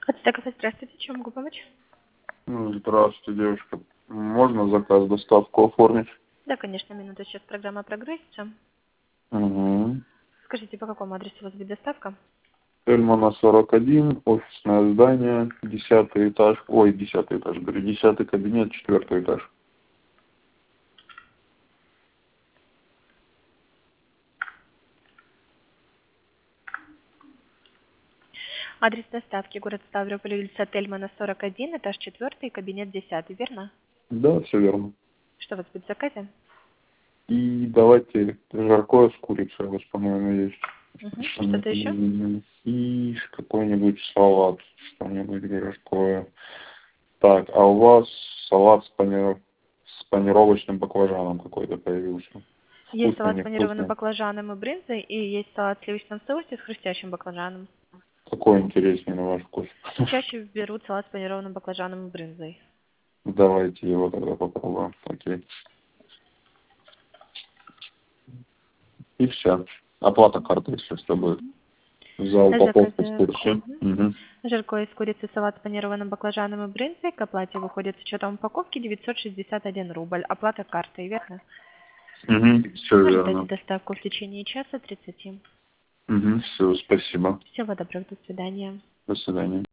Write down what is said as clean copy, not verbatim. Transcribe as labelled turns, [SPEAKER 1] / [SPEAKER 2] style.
[SPEAKER 1] Ацтеков, здравствуйте, чем могу помочь?
[SPEAKER 2] Здравствуйте, девушка. Можно заказ, доставку оформить?
[SPEAKER 1] Да, конечно, минуту, сейчас программа прогрузится.
[SPEAKER 2] Угу.
[SPEAKER 1] Скажите, по какому адресу у вас будет доставка?
[SPEAKER 2] Тельмана 41, офисное здание, 10 этаж, ой, 10 этаж, говорю, 10 кабинет, 4 этаж.
[SPEAKER 1] Адрес доставки: город Ставрополь, улица Тельмана, 41, этаж 4, кабинет 10, верно?
[SPEAKER 2] Да, все верно.
[SPEAKER 1] Что у вас будет в заказе?
[SPEAKER 2] И давайте жаркое с курицей, у вас, по-моему, есть.
[SPEAKER 1] Угу. Что-то еще?
[SPEAKER 2] И какой-нибудь салат, что-нибудь жаркое. Так, а у вас салат с панировочным баклажаном какой-то появился.
[SPEAKER 1] Есть
[SPEAKER 2] Вкусный,
[SPEAKER 1] салат с панированным
[SPEAKER 2] невкусный.
[SPEAKER 1] баклажаном и брынзой, и есть салат в сливочном соусе с хрустящим баклажаном.
[SPEAKER 2] Какой интереснее на ваш вкус?
[SPEAKER 1] Чаще берут салат с панированным баклажаном и брынзой.
[SPEAKER 2] Давайте его тогда попробуем. Окей. И все. Оплата карты, если что будет. За упаковку с
[SPEAKER 1] Заказы.
[SPEAKER 2] курицей. Угу.
[SPEAKER 1] Жаркое из курицы, салат с панированным баклажаном и брынзой. К оплате выходит с учетом упаковки 961 рубль. Оплата картой, верно?
[SPEAKER 2] Угу. Все
[SPEAKER 1] Ожидайте
[SPEAKER 2] верно.
[SPEAKER 1] доставку в течение часа 30.
[SPEAKER 2] Угу. Все, спасибо.
[SPEAKER 1] Всего доброго, до свидания.
[SPEAKER 2] До свидания.